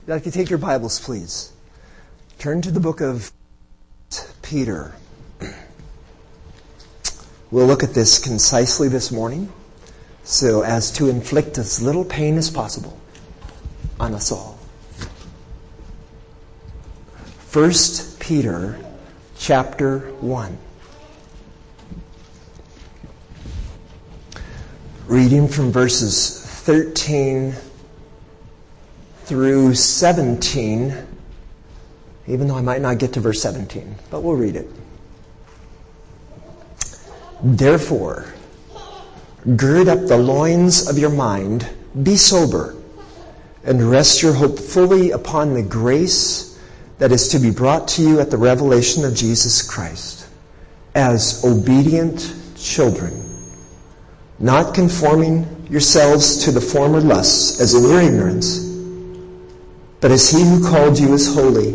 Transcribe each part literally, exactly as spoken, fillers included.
I'd like to take your Bibles, please. Turn to the book of Peter. We'll look at this concisely this morning, so as to inflict as little pain as possible on us all. First Peter chapter one. Reading from verses thirteen through seventeen, even though I might not get to verse seventeen, but we'll read it. Therefore, gird up the loins of your mind, be sober, and rest your hope fully upon the grace that is to be brought to you at the revelation of Jesus Christ, as obedient children, not conforming yourselves to the former lusts as in your ignorance, but as he who called you is holy,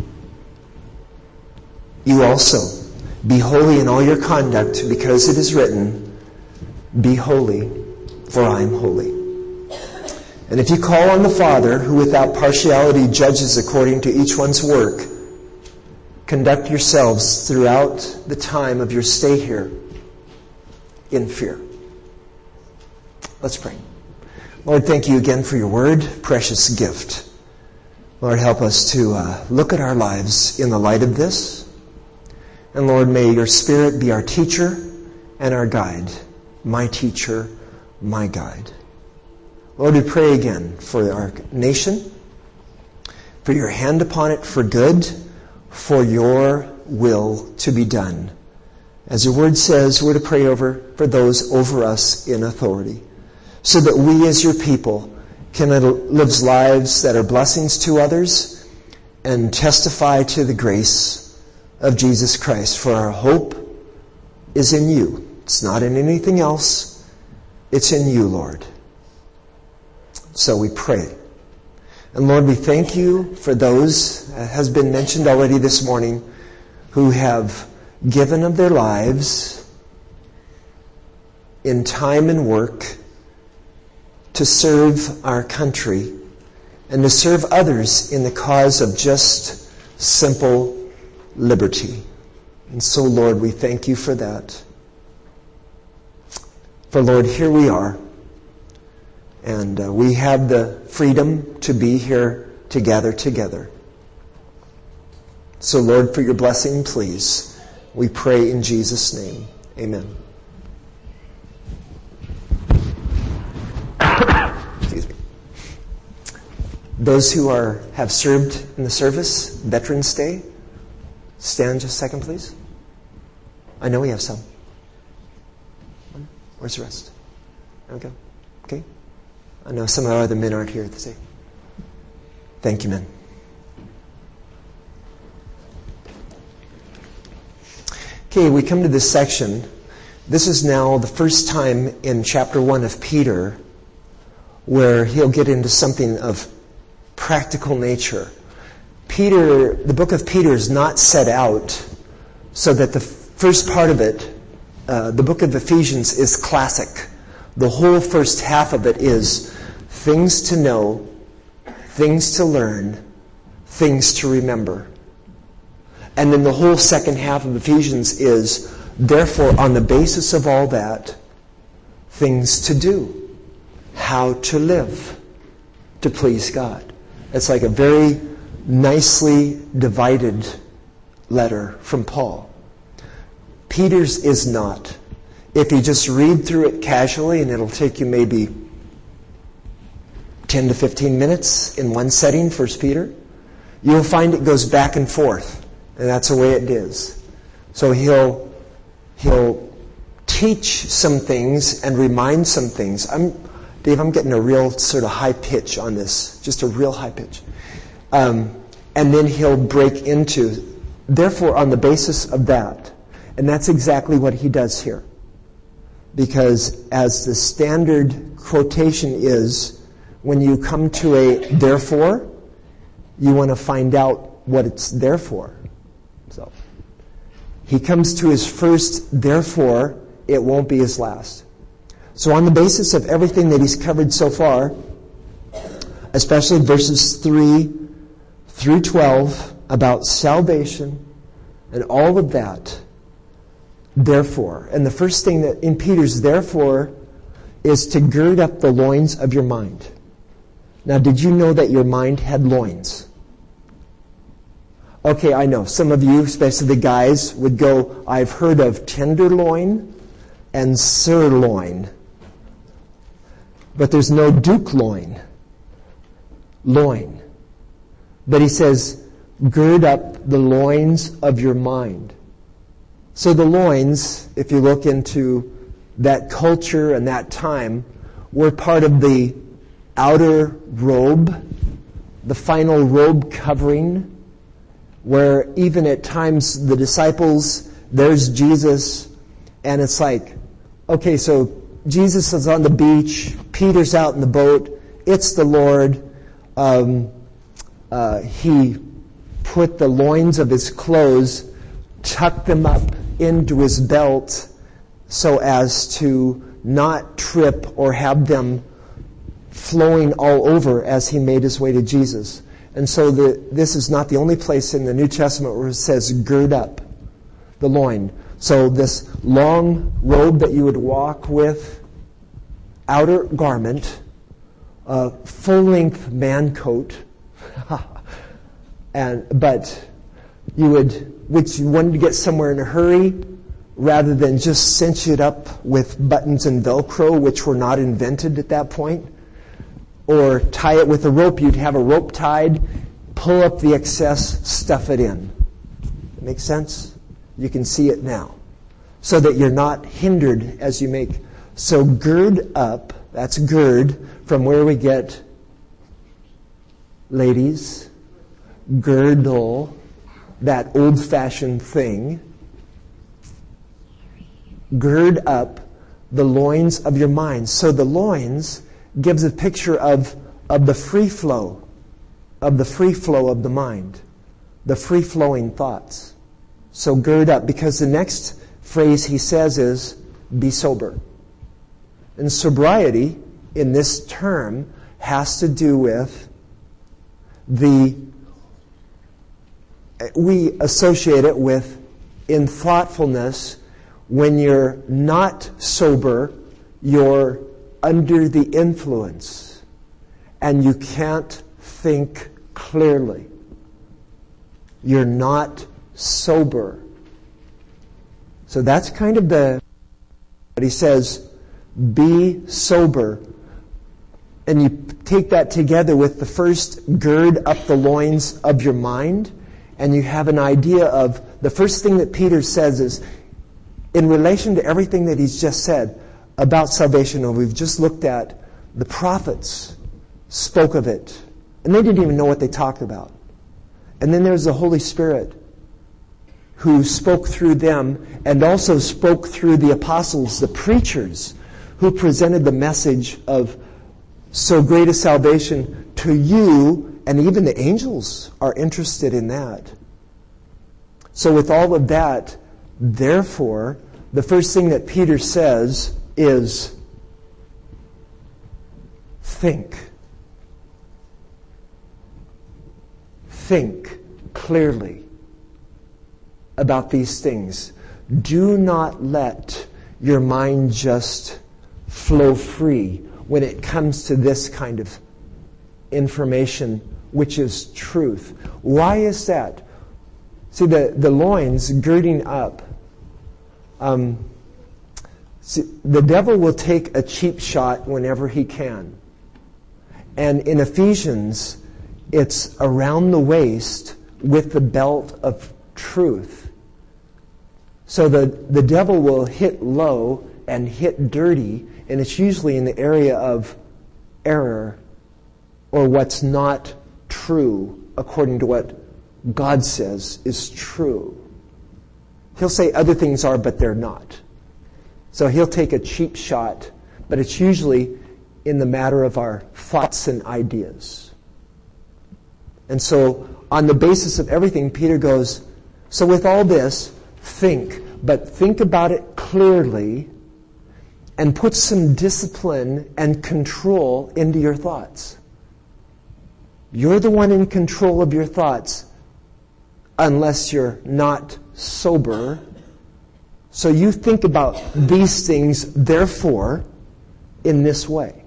you also be holy in all your conduct, because it is written, be holy, for I am holy. And if you call on the Father, who without partiality judges according to each one's work, conduct yourselves throughout the time of your stay here in fear. Let's pray. Lord, thank you again for your word, precious gift. Lord, help us to uh, look at our lives in the light of this. And Lord, may your Spirit be our teacher and our guide. My teacher, my guide. Lord, we pray again for our nation, for your hand upon it for good, for your will to be done. As your word says, we're to pray over for those over us in authority, so that we as your people can live lives that are blessings to others and testify to the grace of Jesus Christ. For our hope is in you. It's not in anything else. It's in you, Lord. So we pray. And Lord, we thank you for those, as has been mentioned already this morning, who have given of their lives in time and work to serve our country and to serve others in the cause of just simple liberty. And so, Lord, we thank you for that. For, Lord, here we are. And uh, we have the freedom to be here to gather together. So, Lord, for your blessing, please, we pray in Jesus' name. Amen. Excuse me. Those who are have served in the service, Veterans Day, stand just a second, please. I know we have some. Where's the rest? There we go. Okay. I know some of our other men aren't here at the day. Thank you, men. Okay, we come to this section. This is now the first time in chapter one of Peter where he'll get into something of practical nature. Peter, the book of Peter is not set out so that the first part of it, uh, the book of Ephesians, is classic. The whole first half of it is things to know, things to learn, things to remember. And then the whole second half of Ephesians is, therefore, on the basis of all that, things to do. How to live to please God. It's like a very nicely divided letter from Paul. Peter's is not. If you just read through it casually, and it'll take you maybe ten to fifteen minutes in one setting, First Peter, you'll find it goes back and forth. And that's the way it is. So he'll he'll teach some things and remind some things. I'm Dave, I'm getting a real sort of high pitch on this. Just a real high pitch. Um, and then he'll break into, therefore, on the basis of that. And that's exactly what he does here. Because as the standard quotation is, when you come to a therefore, you want to find out what it's there for. So he comes to his first therefore, it won't be his last. So on the basis of everything that he's covered so far, especially verses three through twelve about salvation and all of that. Therefore, and the first thing that in Peter's therefore is to gird up the loins of your mind. Now, did you know that your mind had loins? Okay, I know. Some of you, especially the guys, would go, I've heard of tenderloin and sirloin. But there's no duke loin. Loin. But he says, gird up the loins of your mind. So the loins, if you look into that culture and that time, were part of the outer robe, the final robe covering, where even at times the disciples, there's Jesus, and it's like, okay, so Jesus is on the beach, Peter's out in the boat, it's the Lord. Um, uh, he put the loins of his clothes, tucked them up into his belt so as to not trip or have them flowing all over as he made his way to Jesus. And so the, this is not the only place in the New Testament where it says gird up the loin. So this long robe that you would walk with, outer garment, a full-length man coat, and but you would, which you wanted to get somewhere in a hurry, rather than just cinch it up with buttons and Velcro, which were not invented at that point, or tie it with a rope. You'd have a rope tied, pull up the excess, stuff it in. Make sense? You can see it now. So that you're not hindered as you make. So gird up, that's gird, from where we get, ladies, girdle, that old-fashioned thing. Gird up the loins of your mind. So the loins gives a picture of, of the free flow, of the free flow of the mind, the free-flowing thoughts. So gird up, because the next phrase he says is, be sober. And sobriety, in this term, has to do with the, we associate it with, in thoughtfulness, when you're not sober, you're under the influence and you can't think clearly. You're not sober. So that's kind of the, but he says, be sober. And you take that together with the first, gird up the loins of your mind, and you have an idea of, the first thing that Peter says is, in relation to everything that he's just said about salvation, and we've just looked at, the prophets spoke of it, and they didn't even know what they talked about. And then there's the Holy Spirit who spoke through them and also spoke through the apostles, the preachers, who presented the message of so great a salvation to you, and even the angels are interested in that. So with all of that, therefore, the first thing that Peter says is, think. Think clearly about these things. Do not let your mind just flow free when it comes to this kind of information, which is truth. Why is that? See, the, the loins girding up. Um, see, the devil will take a cheap shot whenever he can. And in Ephesians, it's around the waist with the belt of truth. So the, the devil will hit low and hit dirty, and it's usually in the area of error or what's not true according to what God says is true. He'll say other things are, but they're not. So he'll take a cheap shot, but it's usually in the matter of our thoughts and ideas. And so on the basis of everything, Peter goes, so with all this, think, but think about it clearly and put some discipline and control into your thoughts. You're the one in control of your thoughts unless you're not sober. So you think about these things, therefore, in this way.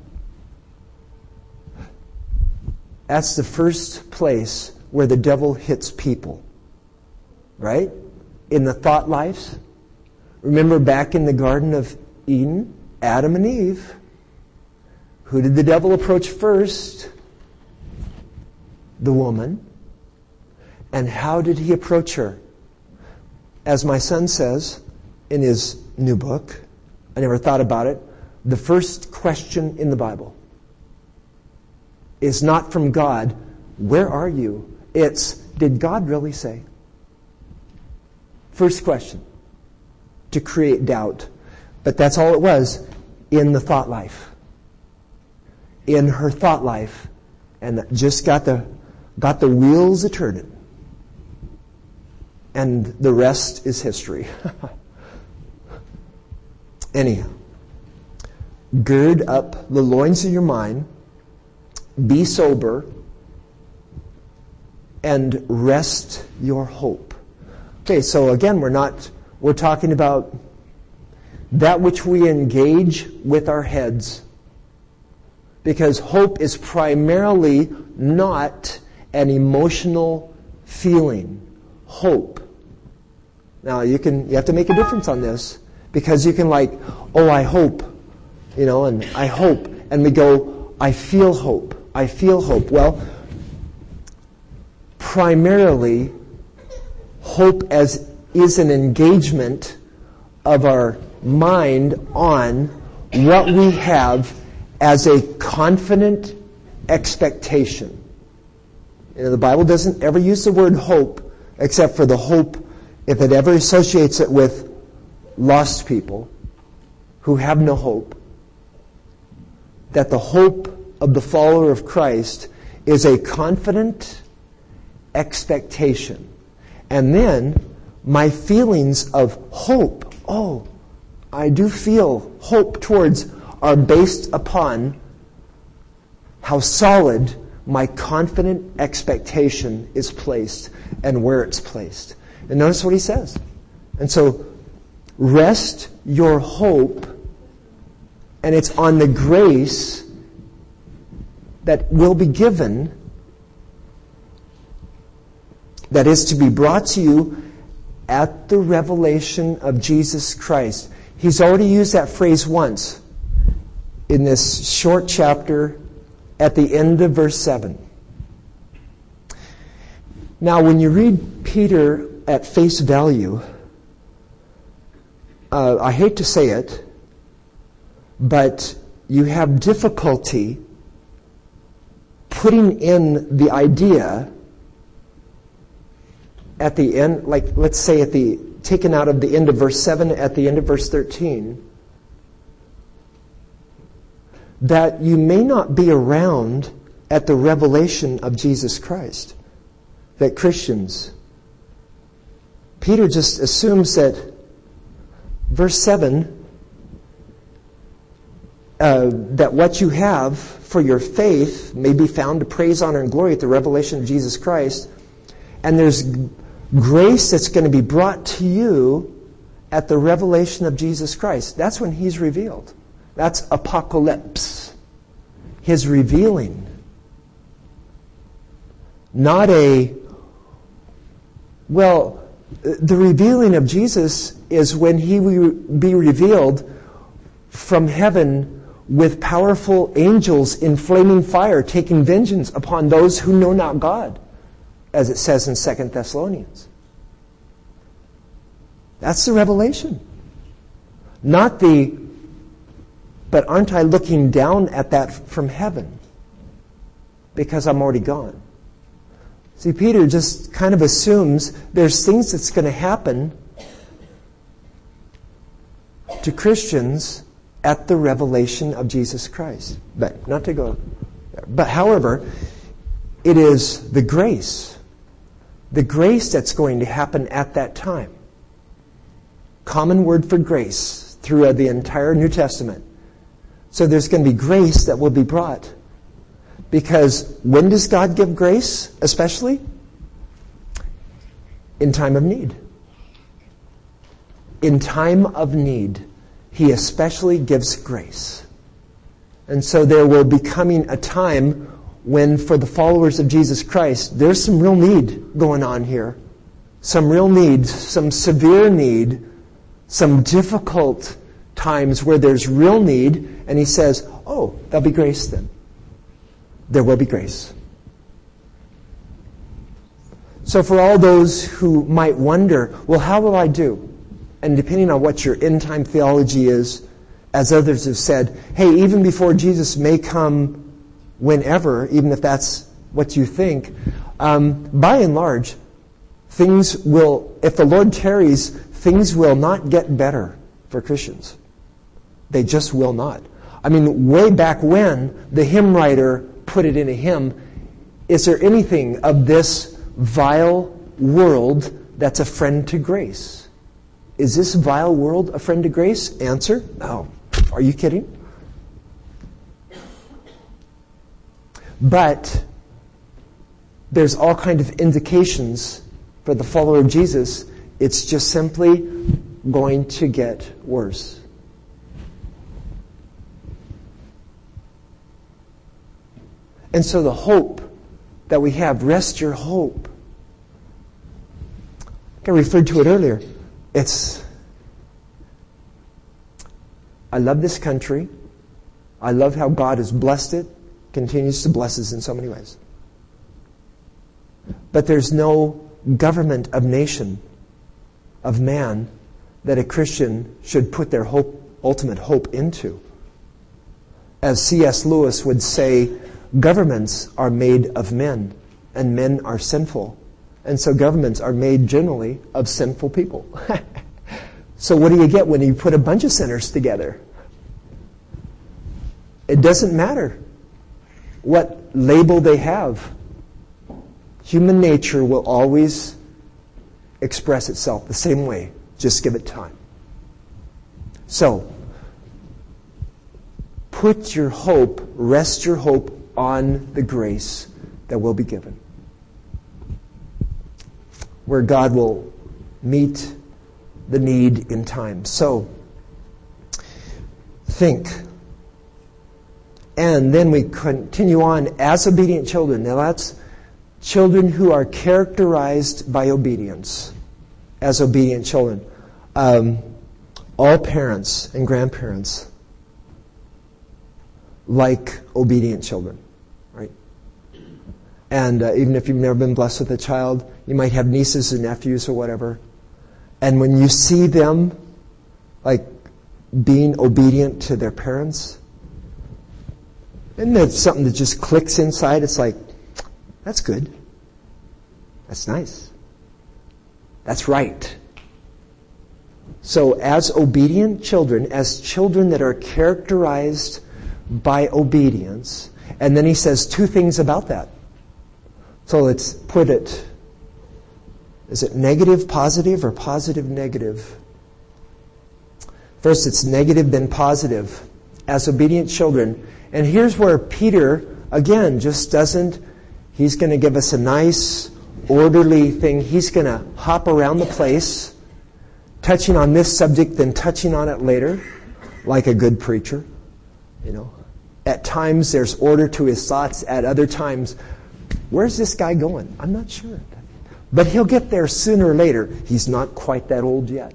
That's the first place where the devil hits people. Right? In the thought lives. Remember back in the Garden of Eden, Adam and Eve. Who did the devil approach first? The woman. And how did he approach her? As my son says in his new book, I never thought about it, the first question in the Bible is not from God, where are you? It's, did God really say? First question. To create doubt. But that's all it was in the thought life. In her thought life. And that just got the got the wheels a-turning. And the rest is history. Anyhow. Gird up the loins of your mind. Be sober. And rest your hope. Okay, so again, we're not, we're talking about that which we engage with our heads. Because hope is primarily not an emotional feeling. Hope. Now, you can, you have to make a difference on this. Because you can like, oh, I hope. You know, and I hope. And we go, I feel hope. I feel hope. Well, primarily, hope as is an engagement of our mind on what we have as a confident expectation. You know, the Bible doesn't ever use the word hope except for the hope if it ever associates it with lost people who have no hope. That the hope of the follower of Christ is a confident expectation. And then my feelings of hope, oh, I do feel hope towards, are based upon how solid my confident expectation is placed and where it's placed. And notice what he says. And so, rest your hope, and it's on the grace that will be given, that is to be brought to you at the revelation of Jesus Christ. He's already used that phrase once in this short chapter at the end of verse seven. Now, when you read Peter at face value, uh, I hate to say it, but you have difficulty putting in the idea at the end, like let's say at the, taken out of the end of verse seven, at the end of verse thirteen, that you may not be around at the revelation of Jesus Christ. That Christians, Peter just assumes that verse seven, uh, that what you have for your faith may be found to praise, honor, and glory at the revelation of Jesus Christ. And there's grace that's going to be brought to you at the revelation of Jesus Christ. That's when He's revealed. That's apocalypse. His revealing. Not a, well, the revealing of Jesus is when He will be revealed from heaven with powerful angels in flaming fire, taking vengeance upon those who know not God, as it says in Second Thessalonians. That's the revelation. Not the, but aren't I looking down at that from heaven? Because I'm already gone. See, Peter just kind of assumes there's things that's going to happen to Christians at the revelation of Jesus Christ. But not to go there. But however, it is the grace. The grace that's going to happen at that time. Common word for grace through the entire New Testament. So there's going to be grace that will be brought. Because when does God give grace, especially? In time of need. In time of need, He especially gives grace. And so there will be coming a time when, for the followers of Jesus Christ, there's some real need going on here. Some real need, some severe need, some difficult times where there's real need, and He says, oh, there'll be grace then. There will be grace. So for all those who might wonder, well, how will I do? And depending on what your end-time theology is, as others have said, hey, even before Jesus may come whenever, even if that's what you think, um, by and large, things will, if the Lord tarries, things will not get better for Christians. They just will not. I mean, way back when, the hymn writer put it in a hymn, is there anything of this vile world that's a friend to grace? Is this vile world a friend to grace? Answer, no. Are you kidding? But there's all kind of indications for the follower of Jesus. It's just simply going to get worse. And so the hope that we have, rest your hope. I referred to it earlier. It's, I love this country. I love how God has blessed it, continues to bless us in so many ways. But there's no government of nation, of man, that a Christian should put their hope, ultimate hope into. As C S Lewis would say, governments are made of men, and men are sinful. And so governments are made generally of sinful people. So what do you get when you put a bunch of sinners together? It doesn't matter what label they have. Human nature will always express itself the same way. Just give it time. So, put your hope, rest your hope on the grace that will be given. Where God will meet the need in time. So, think. And then we continue on as obedient children. Now that's children who are characterized by obedience. As obedient children. Um, all parents and grandparents like obedient children. Right? And uh, even if you've never been blessed with a child, you might have nieces and nephews or whatever. And when you see them, like, being obedient to their parents, isn't that something that just clicks inside? It's like, that's good. That's nice. That's right. So as obedient children, as children that are characterized by obedience, and then he says two things about that. So let's put it, is it negative, positive, or positive, negative? First, it's negative, then positive. As obedient children. And here's where Peter, again, just doesn't, he's going to give us a nice, orderly thing. He's going to hop around the place, touching on this subject, then touching on it later, like a good preacher. You know, at times there's order to his thoughts. At other times, where's this guy going? I'm not sure. But he'll get there sooner or later. He's not quite that old yet.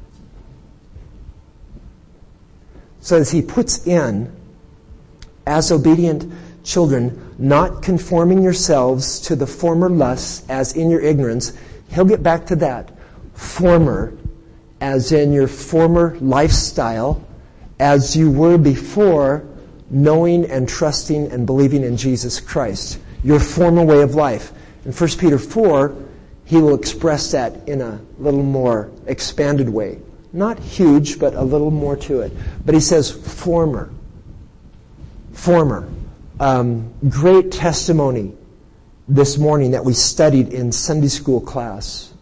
So as he puts in, as obedient children, not conforming yourselves to the former lusts as in your ignorance, he'll get back to that. Former, as in your former lifestyle, as you were before knowing and trusting and believing in Jesus Christ. Your former way of life. In First Peter four, he will express that in a little more expanded way. Not huge, but a little more to it. But he says former. Former. Um, great testimony this morning that we studied in Sunday school class.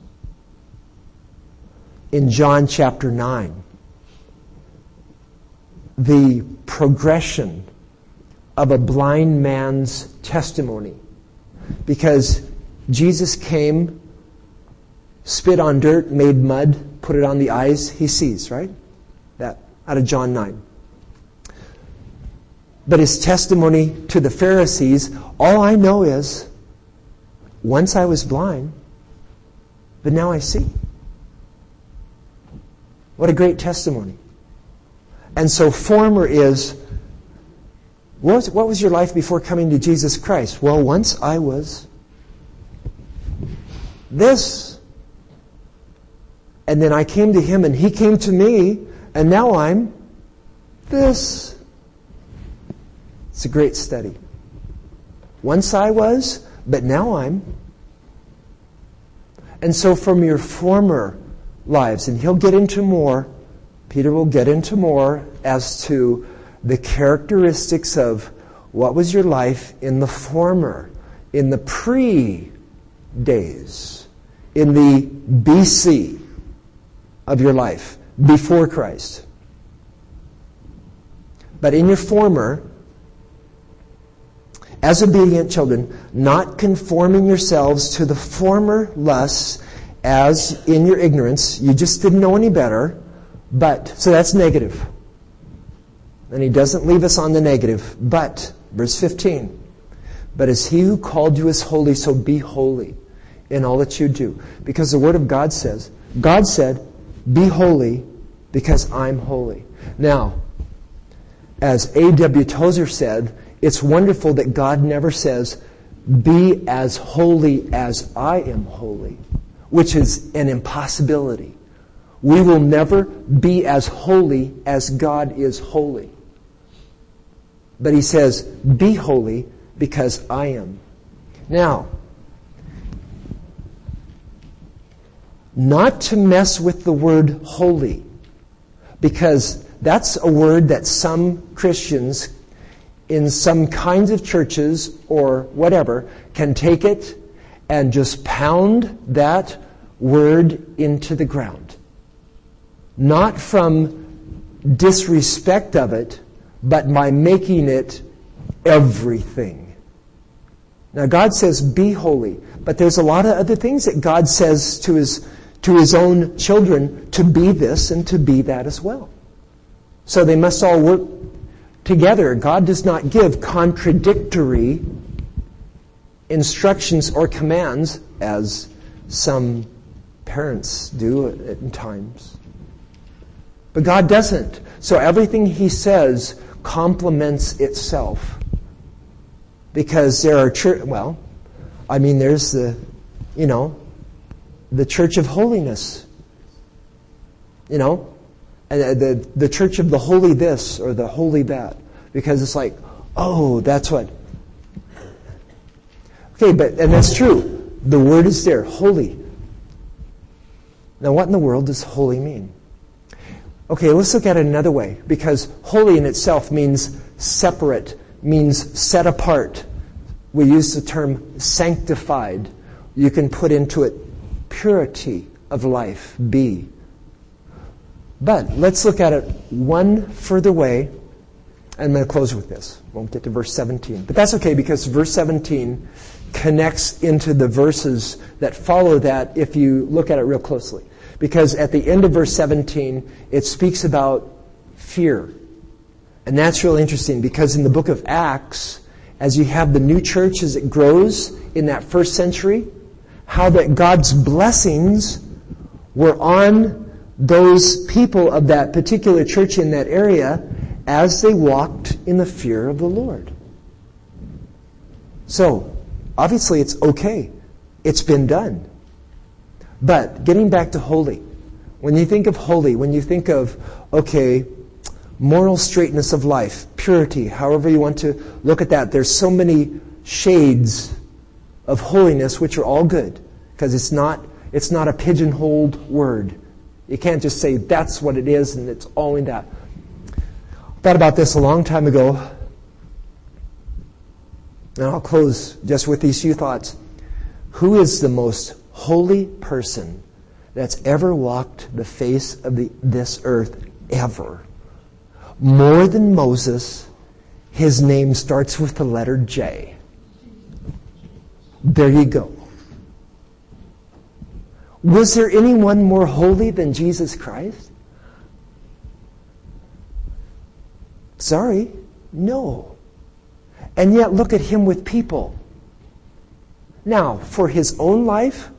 In John chapter nine. The progression of a blind man's testimony. Because Jesus came, spit on dirt, made mud, put it on the eyes, he sees, right? That out of John nine. But his testimony to the Pharisees, all I know is, once I was blind, but now I see. What a great testimony. And so former is, what was, what was your life before coming to Jesus Christ? Well, once I was this. And then I came to Him and He came to me, and now I'm this. It's a great study. Once I was, but now I'm. And so from your former lives, and he'll get into more, Peter will get into more as to the characteristics of what was your life in the former, in the pre-days, in the B C of your life, before Christ. But in your former, as obedient children, not conforming yourselves to the former lusts as in your ignorance, you just didn't know any better, but, so that's negative. And he doesn't leave us on the negative, but, verse fifteen, but as He who called you is holy, so be holy in all that you do. Because the Word of God says, God said, be holy because I'm holy. Now, as A W Tozer said, it's wonderful that God never says, be as holy as I am holy, which is an impossibility. We will never be as holy as God is holy. But He says, be holy because I am. Now, not to mess with the word holy, because that's a word that some Christians in some kinds of churches or whatever can take it and just pound that word into the ground. Not from disrespect of it, but by making it everything. Now God says, be holy. But there's a lot of other things that God says to His, to His own children to be this and to be that as well. So they must all work together. God does not give contradictory instructions or commands as some parents do at times. But God doesn't. So everything He says complements itself. Because there are church, well, I mean there's the, you know, the church of holiness. You know, and the the church of the holy this or the holy that. Because it's like, oh, that's what. Okay, but, and that's true. The word is there, holy. Now what in the world does holy mean? Okay, let's look at it another way. Because holy in itself means separate, means set apart. We use the term sanctified. You can put into it purity of life, be. But let's look at it one further way. I'm going to close with this. Won't get to verse seventeen. But that's okay because verse seventeen connects into the verses that follow that if you look at it real closely. Because at the end of verse seventeen, it speaks about fear. And that's really interesting because in the book of Acts, as you have the new church as it grows in that first century, how that God's blessings were on those people of that particular church in that area as they walked in the fear of the Lord. So, obviously it's okay. It's been done. But, getting back to holy. When you think of holy, when you think of, okay, moral straightness of life, purity, however you want to look at that, there's so many shades of holiness which are all good. Because it's not, it's not a pigeonholed word. You can't just say that's what it is and it's only that. I thought about this a long time ago. And I'll close just with these few thoughts. Who is the most holy person that's ever walked the face of the, this earth ever? More than Moses, His name starts with the letter J. There you go. Was there anyone more holy than Jesus Christ? Sorry, no. And yet look at Him with people. Now, for His own life,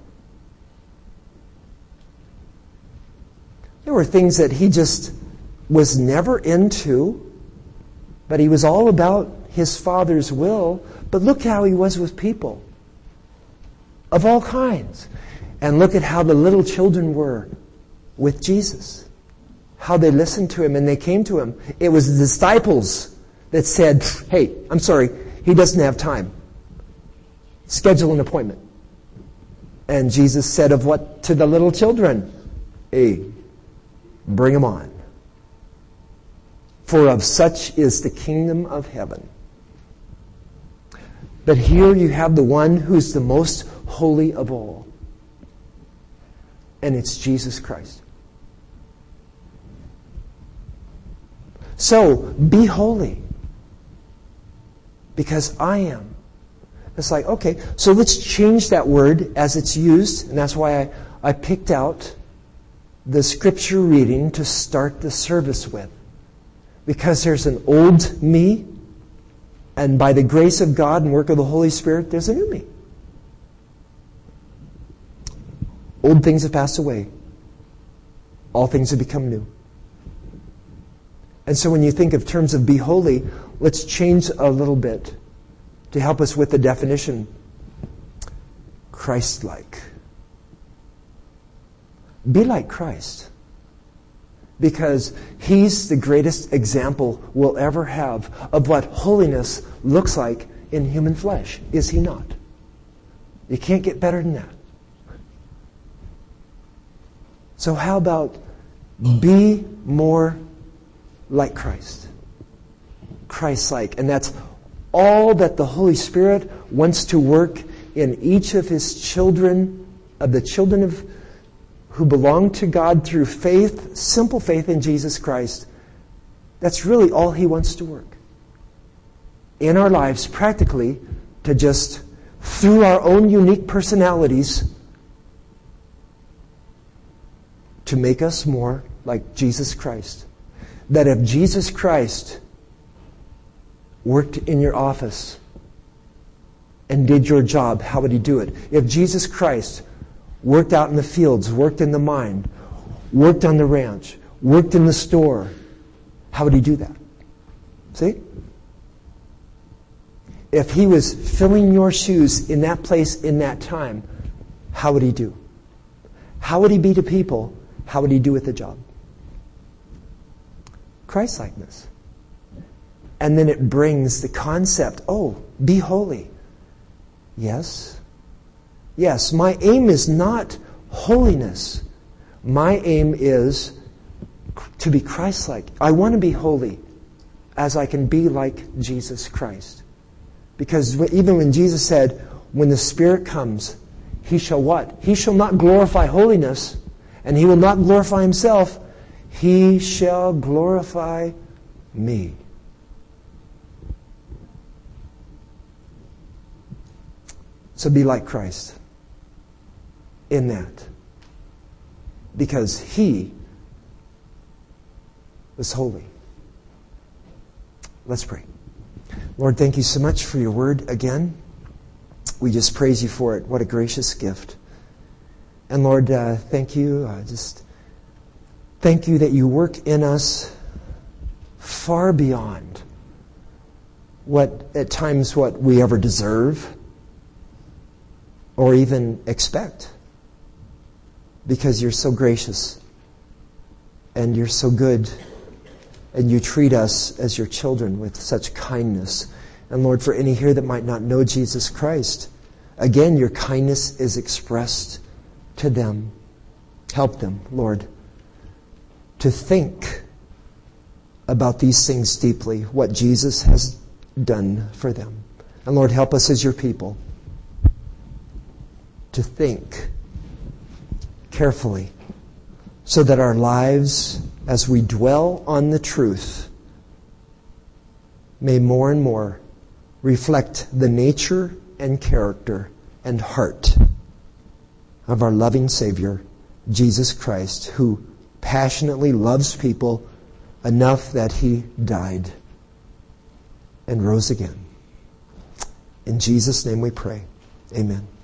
there were things that He just was never into, but He was all about His Father's will. But look how He was with people of all kinds. And look at how the little children were with Jesus. How they listened to Him and they came to Him. It was the disciples that said, hey, I'm sorry, He doesn't have time. Schedule an appointment. And Jesus said of what to the little children? Hey, bring them on. For of such is the kingdom of heaven. But here you have the one who's the most holy of all. And it's Jesus Christ. So, be holy. Because I am. It's like, okay, so let's change that word as it's used. And that's why I, I picked out the scripture reading to start the service with. Because there's an old me, and by the grace of God and work of the Holy Spirit, there's a new me. Old things have passed away. All things have become new. And so when you think of terms of be holy, let's change a little bit to help us with the definition. Christ-like. Be like Christ. Because He's the greatest example we'll ever have of what holiness looks like in human flesh. Is He not? You can't get better than that. So how about be more like Christ? Christ-like. And that's all that the Holy Spirit wants to work in each of His children, of the children of who belong to God through faith, simple faith in Jesus Christ. That's really all He wants to work in our lives, practically, to just, through our own unique personalities, to make us more like Jesus Christ. That if Jesus Christ worked in your office and did your job, how would He do it? If Jesus Christ worked out in the fields, worked in the mine, worked on the ranch, worked in the store, how would He do that? See? If He was filling your shoes in that place, in that time, how would He do? How would He be to people? How would He do with the job? Christ-likeness. And then it brings the concept, oh, be holy. Yes. Yes, my aim is not holiness. My aim is to be Christ-like. I want to be holy as I can be like Jesus Christ. Because even when Jesus said, when the Spirit comes, He shall what? He shall not glorify holiness, and He will not glorify Himself. He shall glorify me. So be like Christ in that. Because He was holy. Let's pray. Lord, thank You so much for Your word again. We just praise You for it. What a gracious gift. And Lord, uh, thank You. Uh, just thank You that You work in us far beyond what, at times, what we ever deserve or even expect. Because You're so gracious and You're so good and You treat us as Your children with such kindness. And Lord, for any here that might not know Jesus Christ, again, Your kindness is expressed to them. Help them, Lord, to think about these things deeply, what Jesus has done for them. And Lord, help us as Your people to think carefully so that our lives, as we dwell on the truth, may more and more reflect the nature and character and heart of our loving Savior, Jesus Christ, who passionately loves people enough that He died and rose again. In Jesus' name we pray. Amen.